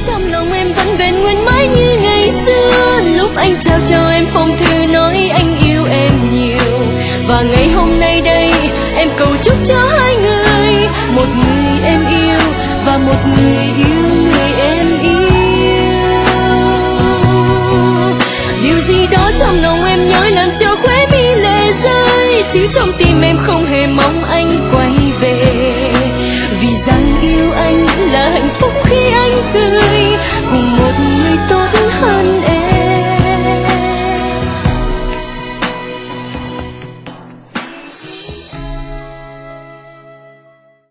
trong lòng em vẫn vẹn nguyên mãi như ngày xưa. Lúc anh trao cho em phong thư nói anh yêu em nhiều, và ngày hôm nay đây em cầu chúc cho hai người, một người em yêu và một người yêu người em yêu. Điều gì đó trong lòng em nhói làm cho khóe mi lệ rơi, chứ trong tim em không